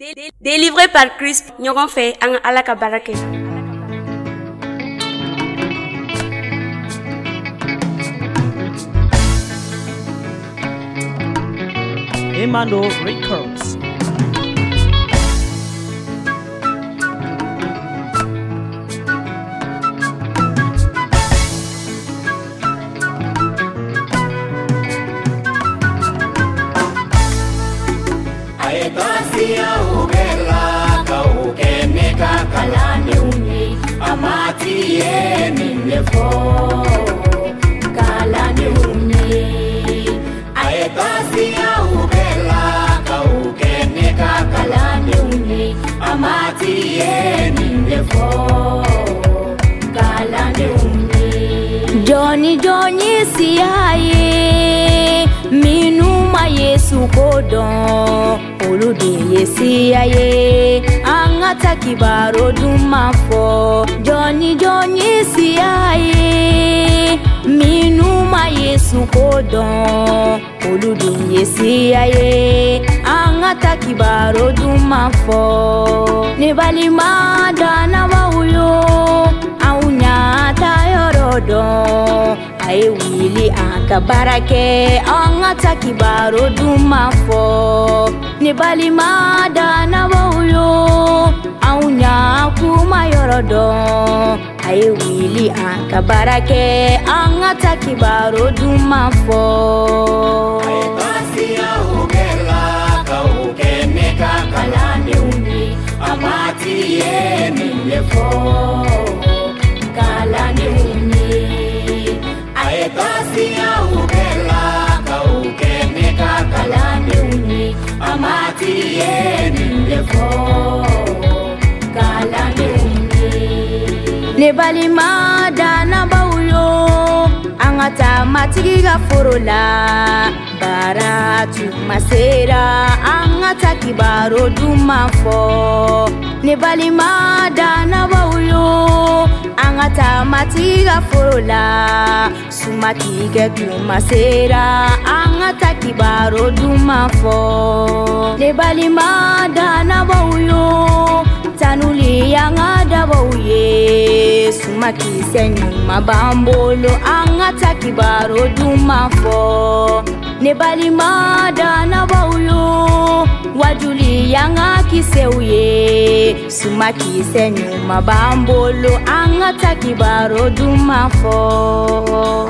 Délivré par Christ, ɲɔgɔn fɛ an ka Ala ka baara kɛ. Emmanuel Records. Aetasia ubela kaukemeka kalani uni amati yeni nefo kalani uni. Aetasia ubela kaukemeka kalani uni amati yeni nefo kalani uni. Johnny siyaye minuma Yesu kodon olude yesiyaye angata kibaro dumafo. Johnny siyaye minuma Yesu kodon olude yesiyaye angata kibaro dumafo. Nebalima dana bauyo aunya tayorodon aye wili akabarake angata kibaro dumafo. Nebalima dana bauyo aunya kuma yorodon aye wili akabarake angata kibaro dumafo. Aetasia ubela kaukemeka kalani uni amati yeni nefo kalani uni. Aetasia ubela kaukemeka kalani uni amati yeni nefo kalani uni. Nebalima dana bauyo angata matiga forola baratu masera angata kibaro dumafo. Nebalima dana bauyo angata matiga forola sumatiga dumasera angata kibaro dumafo. Nebalima dana bauyo tanuli yangada bauye sumaki senyuma bambolo angata kibaro dumafo. Nebalima dana bauyo wajuli yanga kiseuye sumaki senyuma bambolo angata kibaro dumafo.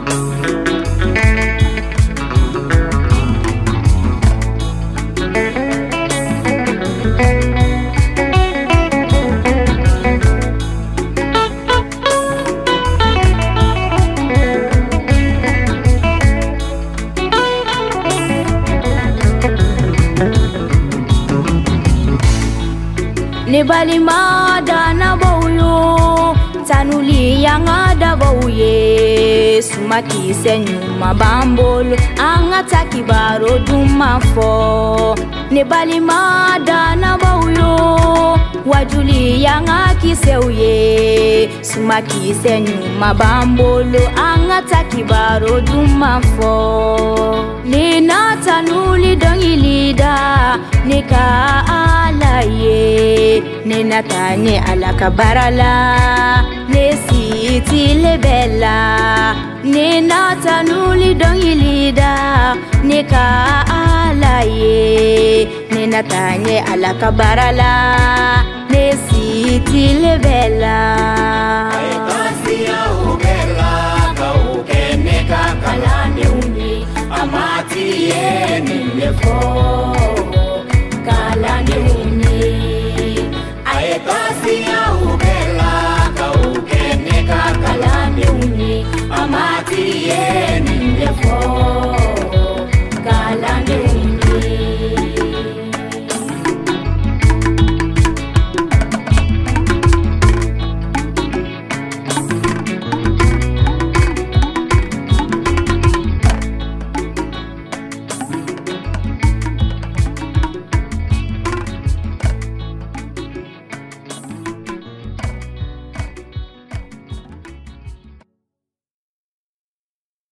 Nebalima dana bauyo tanuli yanga da bauye sumaki senyuma bambolo angata kibaro dumafo. Nebalima dana bauyo wajuli yanga kiseuye sumaki senyuma bambolo angata kibaro dumafo. Nina tanuli dongilida nika alaye nena tanye alakabarala nesiti lebela. Nena tanuli dongilida nika alaye nena tanye alakabarala nesiti lebela. Aetasia ubela kaukemeka kalani uni amati yeni nefo